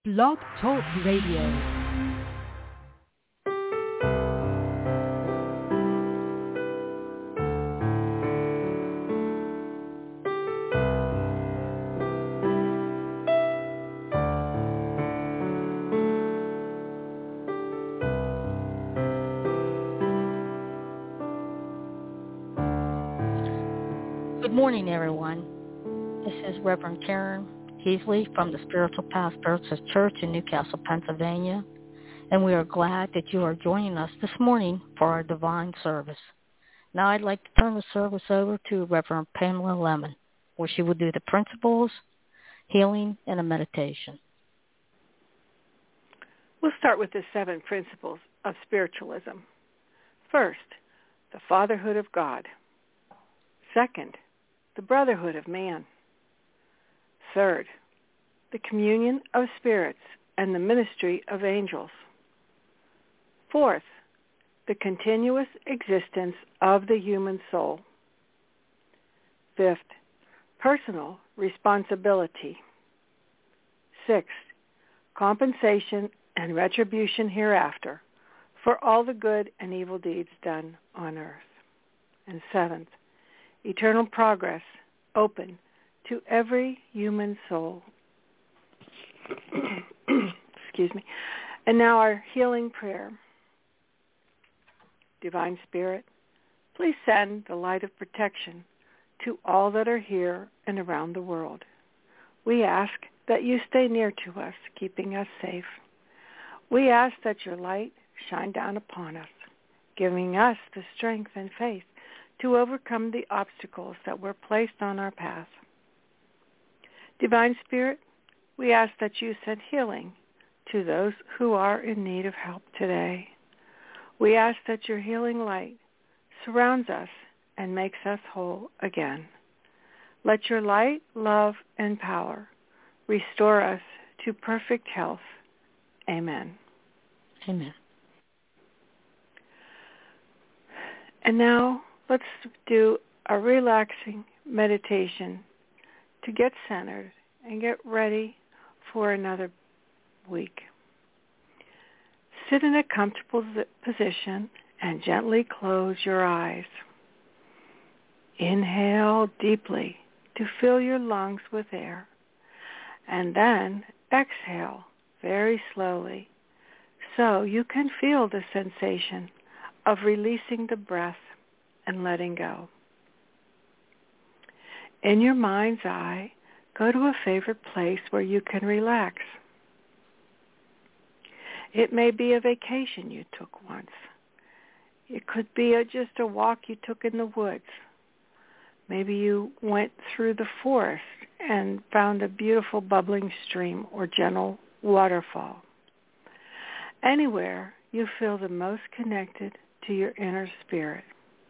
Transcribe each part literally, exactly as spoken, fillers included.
Blog Talk Radio. Good morning, everyone. This is Reverend Karen Heasley from the Spiritual Path Baptist Church in Newcastle, Pennsylvania, and we are glad that you are joining us this morning for our divine service. Now I'd like to turn the service over to Reverend Pamela Lemon, where she will do the principles, healing, and a meditation. We'll start with the seven principles of spiritualism. First, the fatherhood of God. Second, the brotherhood of man. Third, the communion of spirits and the ministry of angels. Fourth, the continuous existence of the human soul. Fifth, personal responsibility. Sixth, compensation and retribution hereafter for all the good and evil deeds done on earth. And seventh, eternal progress open to every human soul. Excuse me. And now our healing prayer. Divine Spirit, please send the light of protection to all that are here and around the world. We ask that you stay near to us, keeping us safe. We ask that your light shine down upon us, giving us the strength and faith to overcome the obstacles that were placed on our path. Divine Spirit, we ask that you send healing to those who are in need of help today. We ask that your healing light surrounds us and makes us whole again. Let your light, love, and power restore us to perfect health. Amen. Amen. And now, let's do a relaxing meditation to get centered and get ready for another week. Sit in a comfortable position and gently close your eyes. Inhale deeply to fill your lungs with air, and then exhale very slowly so you can feel the sensation of releasing the breath and letting go. In your mind's eye, go to a favorite place where you can relax. It may be a vacation you took once. It could be a, just a walk you took in the woods. Maybe you went through the forest and found a beautiful bubbling stream or gentle waterfall. Anywhere you feel the most connected to your inner spirit.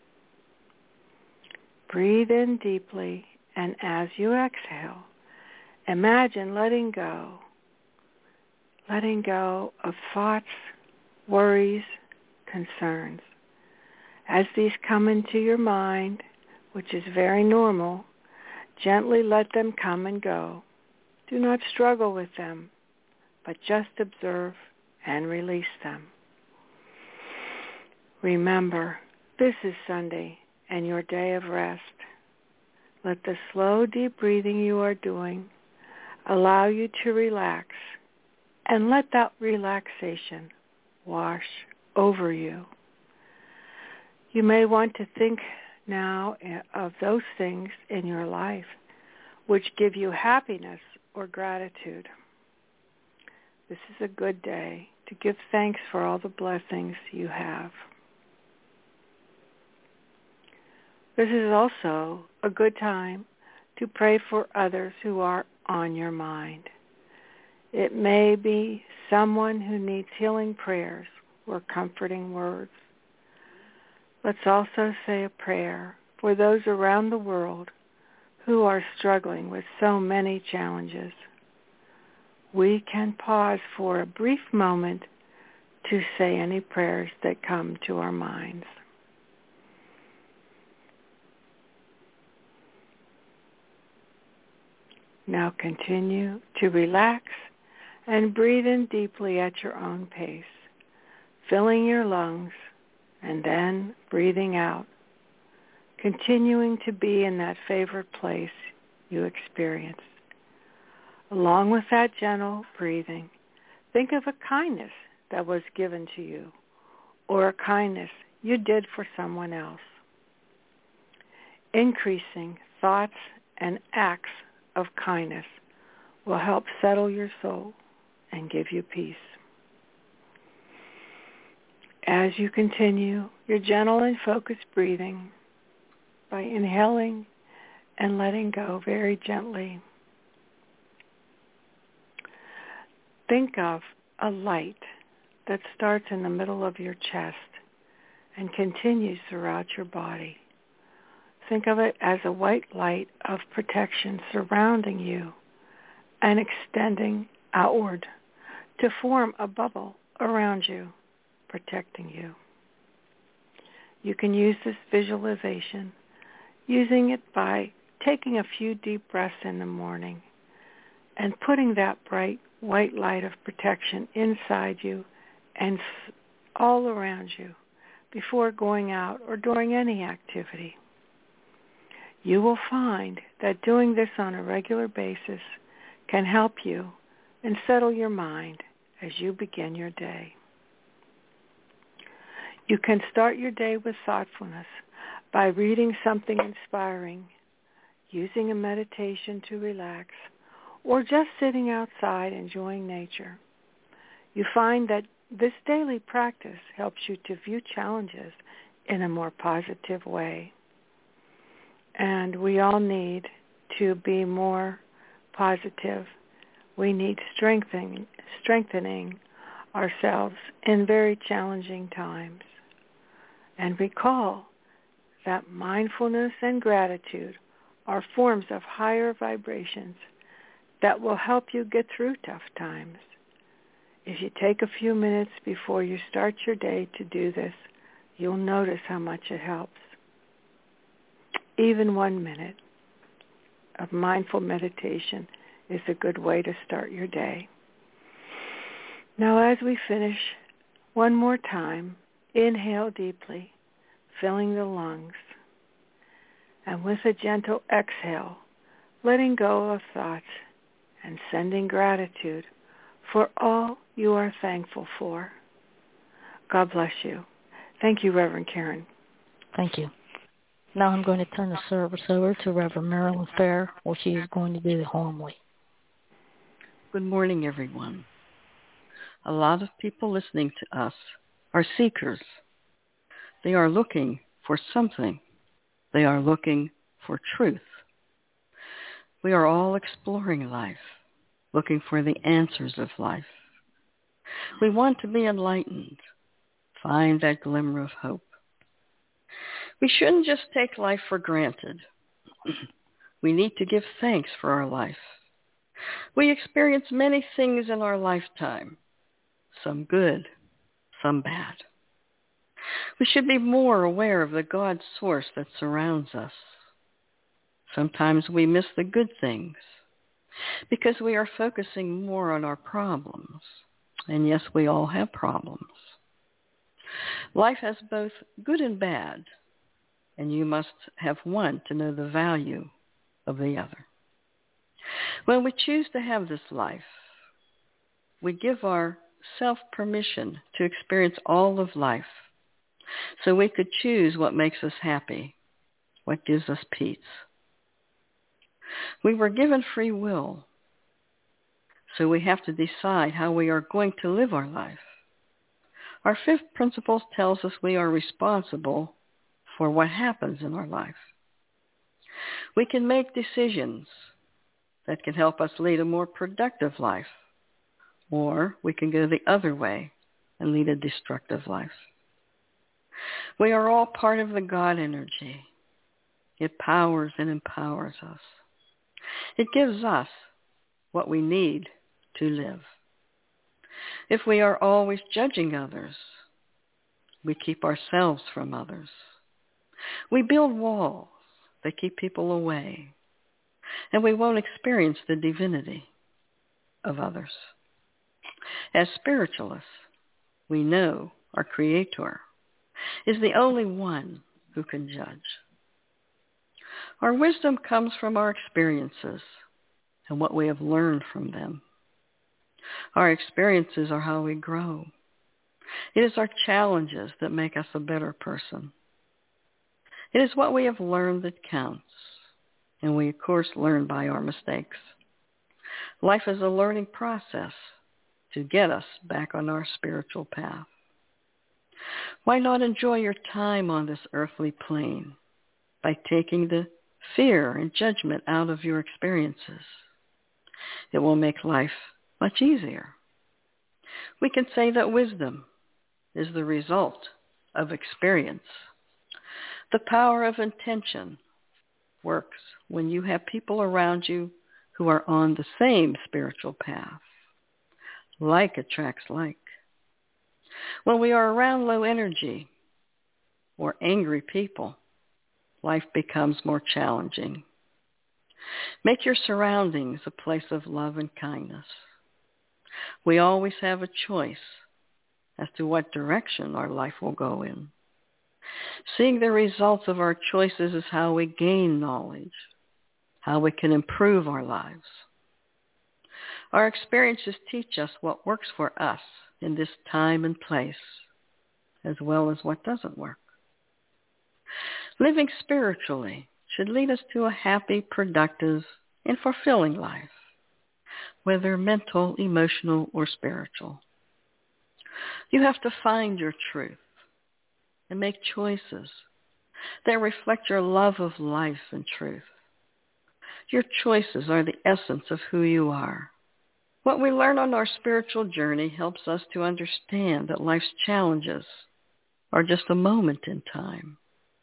Breathe in deeply, and as you exhale, imagine letting go, letting go of thoughts, worries, concerns. As these come into your mind, which is very normal, gently let them come and go. Do not struggle with them, but just observe and release them. Remember, this is Sunday and your day of rest. Let the slow, deep breathing you are doing allow you to relax, and let that relaxation wash over you. You may want to think now of those things in your life which give you happiness or gratitude. This is a good day to give thanks for all the blessings you have. This is also a good time to pray for others who are on your mind. It may be someone who needs healing prayers or comforting words. Let's also say a prayer for those around the world who are struggling with so many challenges. We can pause for a brief moment to say any prayers that come to our minds. Now continue to relax and breathe in deeply at your own pace, filling your lungs and then breathing out, continuing to be in that favorite place you experienced. Along with that gentle breathing, think of a kindness that was given to you or a kindness you did for someone else. Increasing thoughts and acts of kindness will help settle your soul and give you peace. As you continue your gentle and focused breathing by inhaling and letting go very gently, think of a light that starts in the middle of your chest and continues throughout your body. Think of it as a white light of protection surrounding you and extending outward to form a bubble around you, protecting you. You can use this visualization using it by taking a few deep breaths in the morning and putting that bright white light of protection inside you and all around you before going out or during any activity. You will find that doing this on a regular basis can help you and settle your mind as you begin your day. You can start your day with thoughtfulness by reading something inspiring, using a meditation to relax, or just sitting outside enjoying nature. You find that this daily practice helps you to view challenges in a more positive way. And we all need to be more positive. We need strengthening, strengthening ourselves in very challenging times. And recall that mindfulness and gratitude are forms of higher vibrations that will help you get through tough times. If you take a few minutes before you start your day to do this, you'll notice how much it helps. Even one minute of mindful meditation is a good way to start your day. Now as we finish, one more time, inhale deeply, filling the lungs, and with a gentle exhale, letting go of thoughts and sending gratitude for all you are thankful for. God bless you. Thank you, Reverend Karen. Thank you. Now I'm going to turn the service over to Reverend Marilyn Fair, where she is going to do the homily. Good morning, everyone. A lot of people listening to us are seekers. They are looking for something. They are looking for truth. We are all exploring life, looking for the answers of life. We want to be enlightened, find that glimmer of hope. We shouldn't just take life for granted. We need to give thanks for our life. We experience many things in our lifetime, some good, some bad. We should be more aware of the God source that surrounds us. Sometimes we miss the good things because we are focusing more on our problems. And yes, we all have problems. Life has both good and bad, and you must have one to know the value of the other. When we choose to have this life, we give ourselves permission to experience all of life, so we could choose what makes us happy, what gives us peace. We were given free will, so we have to decide how we are going to live our life. Our fifth principle tells us we are responsible for what happens in our life. We can make decisions that can help us lead a more productive life, or we can go the other way and lead a destructive life. We are all part of the God energy. It powers and empowers us. It gives us what we need to live. If we are always judging others, we keep ourselves from others. We build walls that keep people away, and we won't experience the divinity of others. As spiritualists, we know our Creator is the only one who can judge. Our wisdom comes from our experiences and what we have learned from them. Our experiences are how we grow. It is our challenges that make us a better person. It is what we have learned that counts, and we, of course, learn by our mistakes. Life is a learning process to get us back on our spiritual path. Why not enjoy your time on this earthly plane by taking the fear and judgment out of your experiences? It will make life much easier. We can say that wisdom is the result of experience. The power of intention works when you have people around you who are on the same spiritual path. Like attracts like. When we are around low energy or angry people, life becomes more challenging. Make your surroundings a place of love and kindness. We always have a choice as to what direction our life will go in. Seeing the results of our choices is how we gain knowledge, how we can improve our lives. Our experiences teach us what works for us in this time and place, as well as what doesn't work. Living spiritually should lead us to a happy, productive, and fulfilling life, whether mental, emotional, or spiritual. You have to find your truth and make choices that reflect your love of life and truth. Your choices are the essence of who you are. What we learn on our spiritual journey helps us to understand that life's challenges are just a moment in time.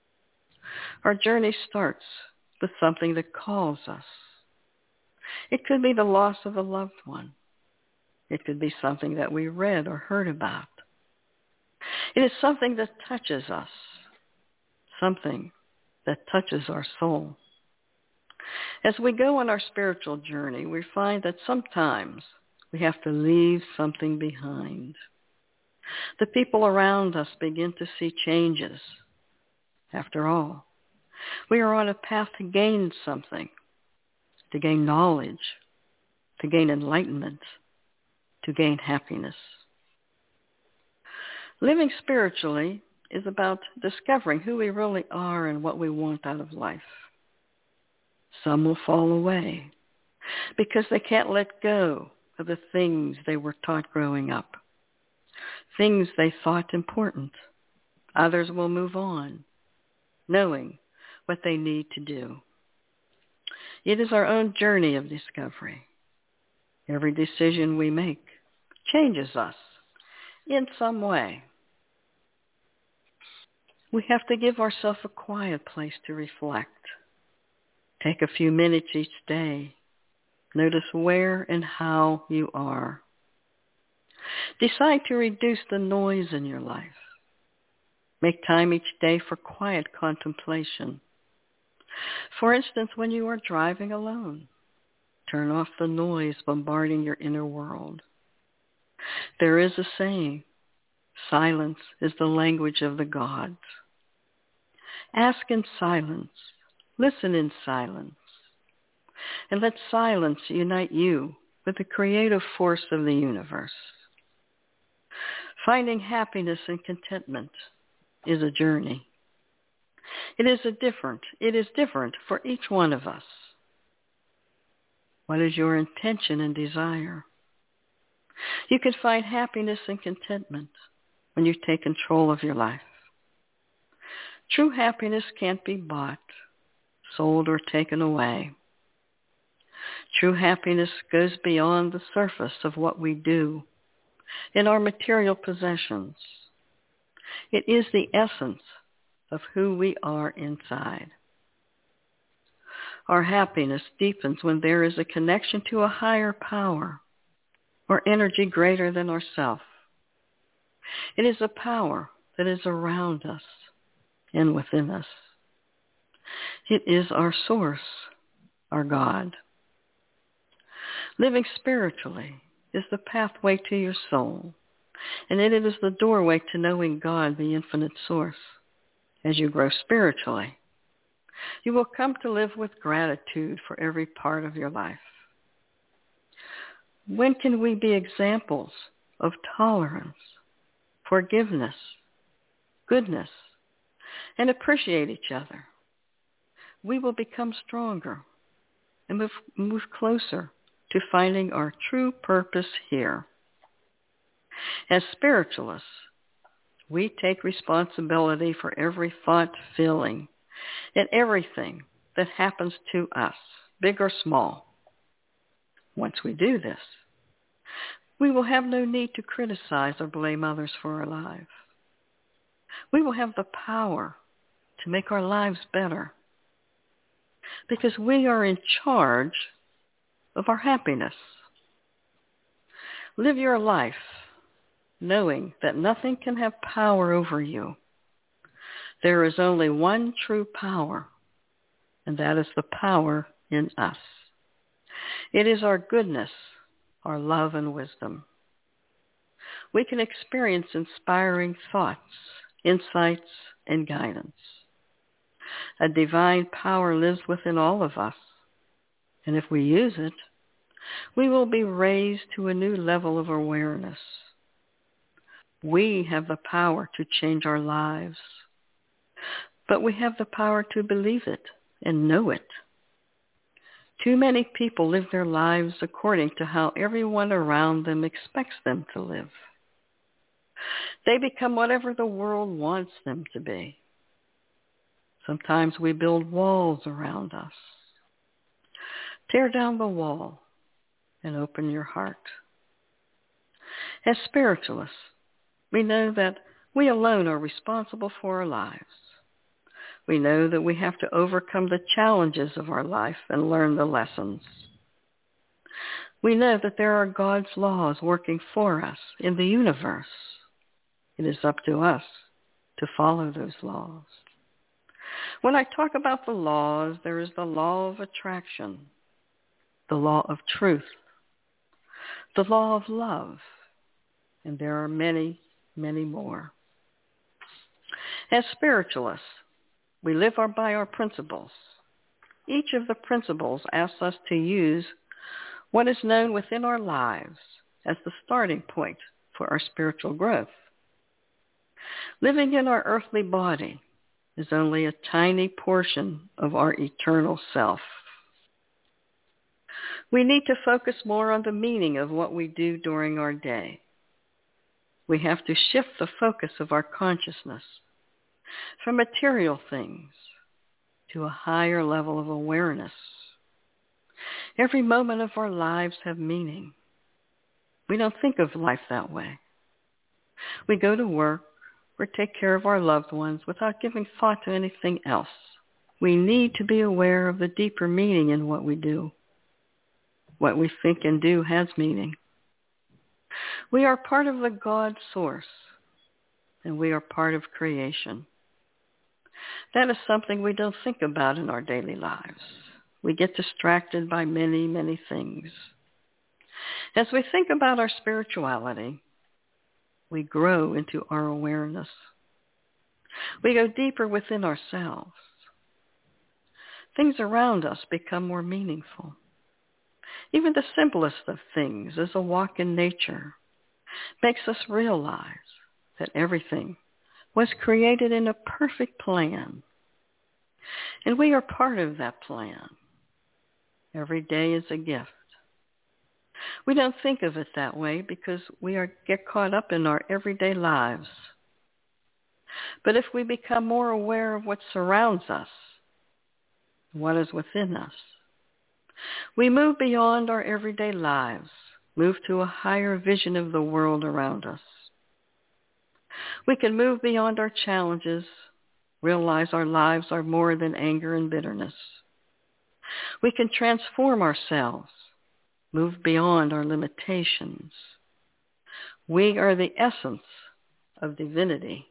Our journey starts with something that calls us. It could be the loss of a loved one. It could be something that we read or heard about. It is something that touches us, something that touches our soul. As we go on our spiritual journey, we find that sometimes we have to leave something behind. The people around us begin to see changes. After all, we are on a path to gain something, to gain knowledge, to gain enlightenment, to gain happiness. Living spiritually is about discovering who we really are and what we want out of life. Some will fall away because they can't let go of the things they were taught growing up, things they thought important. Others will move on, knowing what they need to do. It is our own journey of discovery. Every decision we make changes us in some way. We have to give ourselves a quiet place to reflect. Take a few minutes each day. Notice where and how you are. Decide to reduce the noise in your life. Make time each day for quiet contemplation. For instance, when you are driving alone, turn off the noise bombarding your inner world. There is a saying, silence is the language of the gods. Ask in silence. Listen in silence. And let silence unite you with the creative force of the universe. Finding happiness and contentment is a journey. It is a different, it is different for each one of us. What is your intention and desire? You can find happiness and contentment when you take control of your life. True happiness can't be bought, sold, or taken away. True happiness goes beyond the surface of what we do in our material possessions. It is the essence of who we are inside. Our happiness deepens when there is a connection to a higher power or energy greater than ourself. It is a power that is around us and within us. It is our source, our God. Living spiritually is the pathway to your soul, and it is the doorway to knowing God, the infinite source. As you grow spiritually, you will come to live with gratitude for every part of your life. When can we be examples of tolerance, forgiveness, goodness, and appreciate each other? We will become stronger and move, move closer to finding our true purpose here. As spiritualists, we take responsibility for every thought, feeling, and everything that happens to us, big or small. Once we do this, we will have no need to criticize or blame others for our lives. We will have the power to make our lives better because we are in charge of our happiness. Live your life knowing that nothing can have power over you. There is only one true power, and that is the power in us. It is our goodness, our love and wisdom. We can experience inspiring thoughts, insights, and guidance. A divine power lives within all of us, and if we use it, we will be raised to a new level of awareness. We have the power to change our lives, but we have the power to believe it and know it. Too many people live their lives according to how everyone around them expects them to live. They become whatever the world wants them to be. Sometimes we build walls around us. Tear down the wall and open your heart. As spiritualists, we know that we alone are responsible for our lives. We know that we have to overcome the challenges of our life and learn the lessons. We know that there are God's laws working for us in the universe. It is up to us to follow those laws. When I talk about the laws, there is the law of attraction, the law of truth, the law of love, and there are many, many more. As spiritualists, we live our, by our principles. Each of the principles asks us to use what is known within our lives as the starting point for our spiritual growth. Living in our earthly body is only a tiny portion of our eternal self. We need to focus more on the meaning of what we do during our day. We have to shift the focus of our consciousness from material things to a higher level of awareness. Every moment of our lives have meaning. We don't think of life that way. We go to work or take care of our loved ones without giving thought to anything else. We need to be aware of the deeper meaning in what we do. What we think and do has meaning. We are part of the God source, and we are part of creation. That is something we don't think about in our daily lives. We get distracted by many, many things. As we think about our spirituality, we grow into our awareness. We go deeper within ourselves. Things around us become more meaningful. Even the simplest of things, as a walk in nature, makes us realize that everything was created in a perfect plan. And we are part of that plan. Every day is a gift. We don't think of it that way because we are, get caught up in our everyday lives. But if we become more aware of what surrounds us, what is within us, we move beyond our everyday lives, move to a higher vision of the world around us. We can move beyond our challenges, realize our lives are more than anger and bitterness. We can transform ourselves, move beyond our limitations. We are the essence of divinity.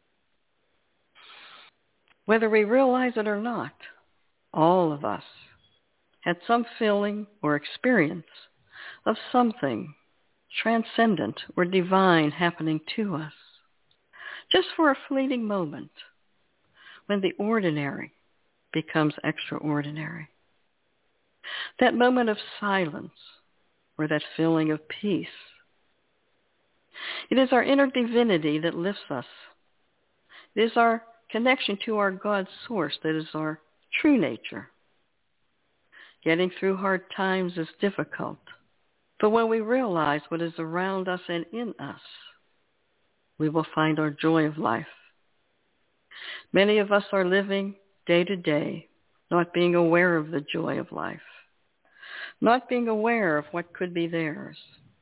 Whether we realize it or not, all of us had some feeling or experience of something transcendent or divine happening to us, just for a fleeting moment, when the ordinary becomes extraordinary. That moment of silence or that feeling of peace. It is our inner divinity that lifts us. It is our connection to our God source that is our true nature. Getting through hard times is difficult, but when we realize what is around us and in us, we will find our joy of life. Many of us are living day to day, not being aware of the joy of life, not being aware of what could be theirs.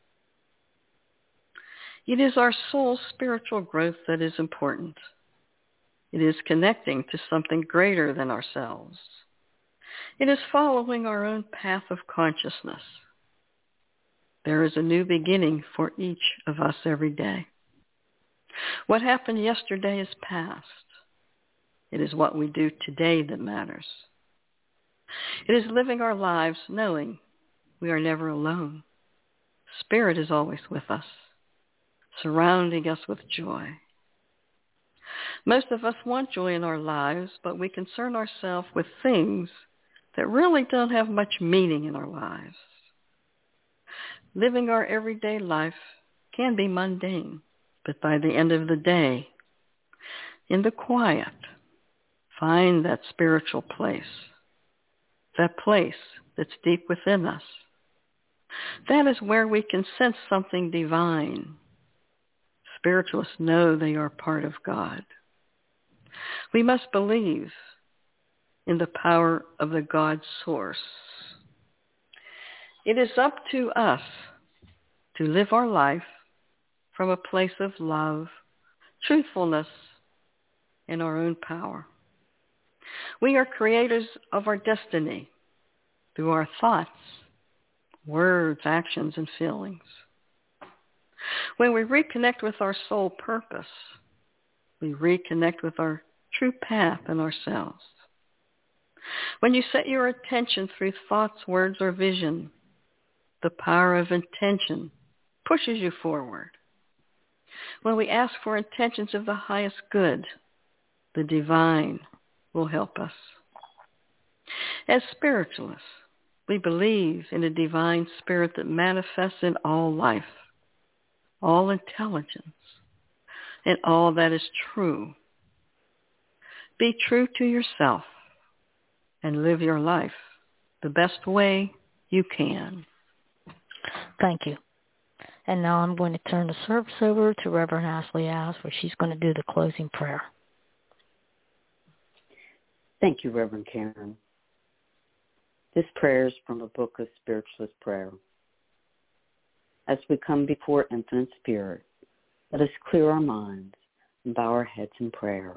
It is our soul's spiritual growth that is important. It is connecting to something greater than ourselves. It is following our own path of consciousness. There is a new beginning for each of us every day. What happened yesterday is past. It is what we do today that matters. It is living our lives knowing we are never alone. Spirit is always with us, surrounding us with joy. Most of us want joy in our lives, but we concern ourselves with things that really don't have much meaning in our lives. Living our everyday life can be mundane, but by the end of the day, in the quiet, find that spiritual place, that place that's deep within us. That is where we can sense something divine. Spiritualists know they are part of God. We must believe in the power of the God source. It is up to us to live our life from a place of love, truthfulness, and our own power. We are creators of our destiny through our thoughts, words, actions, and feelings. When we reconnect with our soul purpose, we reconnect with our true path and ourselves. When you set your attention through thoughts, words, or vision, the power of intention pushes you forward. When we ask for intentions of the highest good, the divine will help us. As spiritualists, we believe in a divine spirit that manifests in all life, all intelligence, and all that is true. Be true to yourself and live your life the best way you can. Thank you. And now I'm going to turn the service over to Reverend Ashley As, where she's going to do the closing prayer. Thank you, Reverend Karen. This prayer is from a book of Spiritualist Prayer. As we come before Infinite Spirit, let us clear our minds and bow our heads in prayer.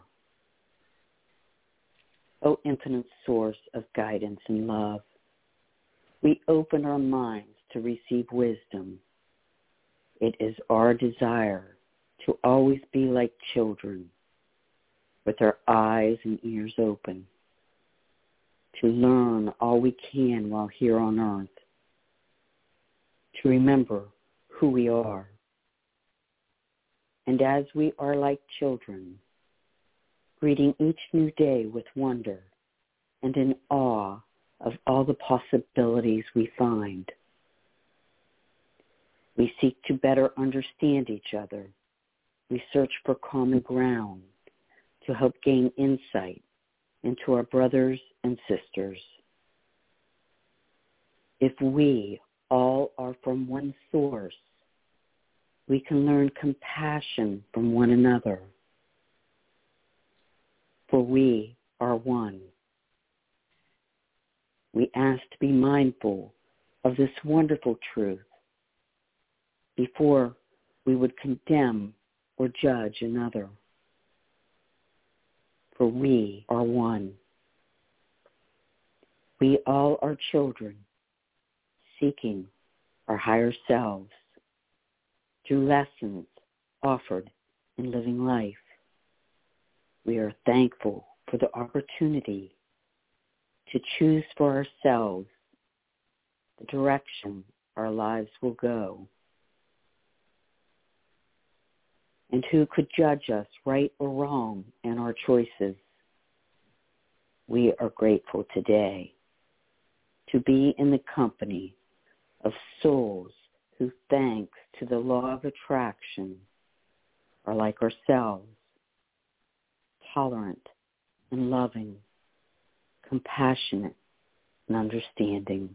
O infinite source of guidance and love, we open our minds to receive wisdom. It is our desire to always be like children, with our eyes and ears open, to learn all we can while here on earth, to remember who we are. And as we are like children, greeting each new day with wonder and in awe of all the possibilities we find. We seek to better understand each other. We search for common ground to help gain insight into our brothers and sisters. If we all are from one source, we can learn compassion from one another. For we are one. We ask to be mindful of this wonderful truth before we would condemn or judge another. For we are one. We all are children seeking our higher selves through lessons offered in living life. We are thankful for the opportunity to choose for ourselves the direction our lives will go. And who could judge us right or wrong in our choices? We are grateful today to be in the company of souls who, thanks to the law of attraction, are like ourselves, tolerant and loving, compassionate and understanding.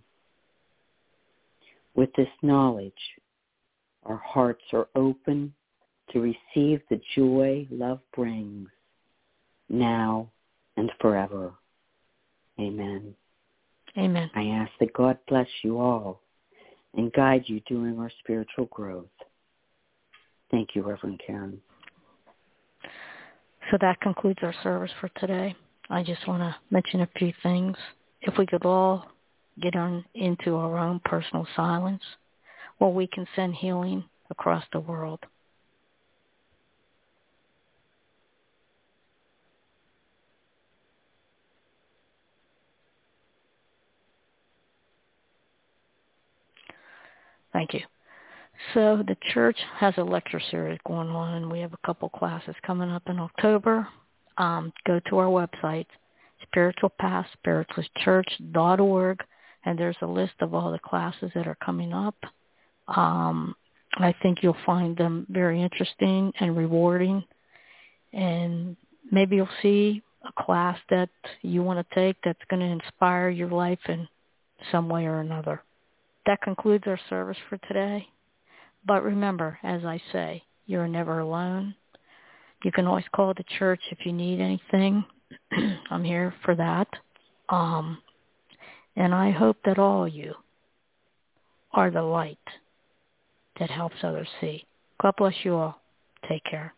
With this knowledge, our hearts are open to receive the joy love brings now and forever. Amen. Amen. I ask that God bless you all and guide you during our spiritual growth. Thank you, Reverend Karen. So that concludes our service for today. I just want to mention a few things. If we could all get on into our own personal silence, well, we can send healing across the world. Thank you. So the church has a lecture series going on, and we have a couple classes coming up in October. Um, go to our website, spiritual path spiritualist church dot org, and there's a list of all the classes that are coming up. Um, I think you'll find them very interesting and rewarding, and maybe you'll see a class that you want to take that's going to inspire your life in some way or another. That concludes our service for today. But remember, as I say, you're never alone. You can always call the church if you need anything. I'm here for that. Um, and I hope that all of you are the light that helps others see. God bless you all. Take care.